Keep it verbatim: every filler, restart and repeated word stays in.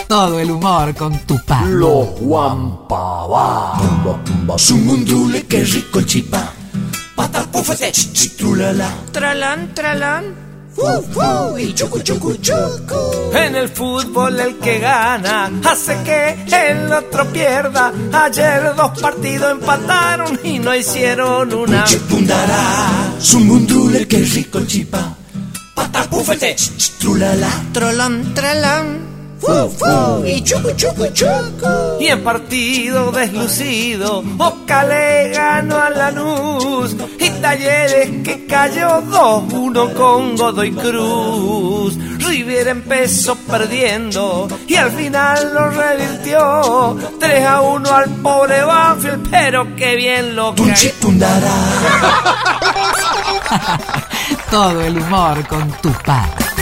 Todo el humor con Tupá. Los Guampabá. Sumundule, qué rico el chipá. Patapufete, chitrulala. Tralán, tralán. Fu, fu, y chucu, chucu, chucu. En el fútbol el que gana hace que el otro pierda. Ayer dos partidos empataron y no hicieron una. Chipundara. Sumundule, qué rico el chipá. Patapufete, chitrulala. Tralán, tralán. Fu, fu, y chucu, chucu, chucu. Y en partido deslucido, Boca le ganó a Lanús. Y Talleres que cayó dos uno con Godoy Cruz. River empezó perdiendo y al final lo revirtió. tres a uno al pobre Banfield, pero qué bien lo que... Chipundara. Todo el humor con Tupá.